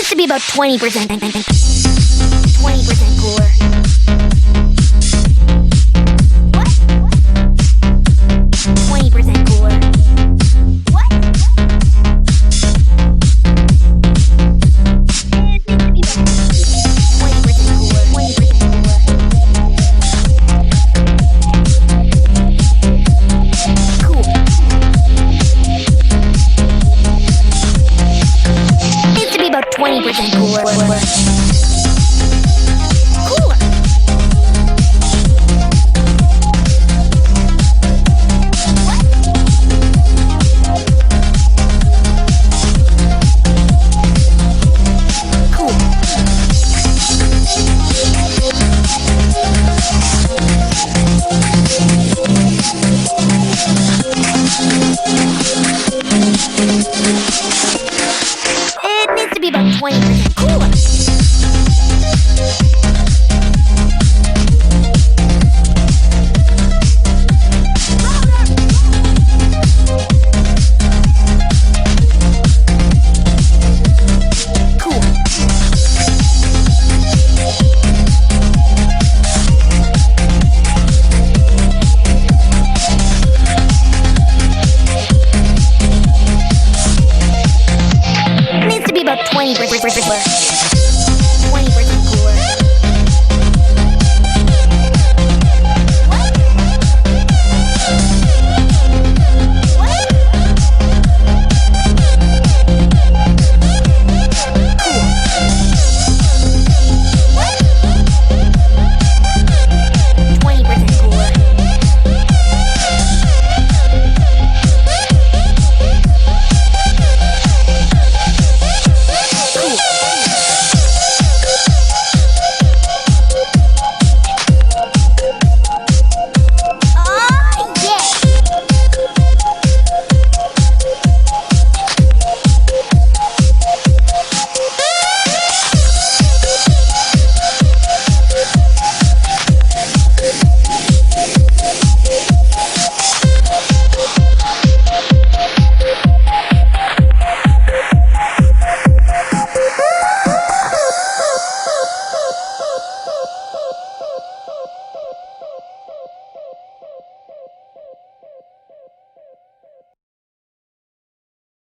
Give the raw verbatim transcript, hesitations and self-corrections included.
needs to be about twenty percent. twenty percent cooler. What? twenty percent cooler. What? It needs to be about twenty percent cooler. twenty percent cooler. Cool. Needs to be about twenty percent cooler. Cooler. It needs to be about twenty percent cooler. Cool. Needs to be about twenty percent. twenty percent.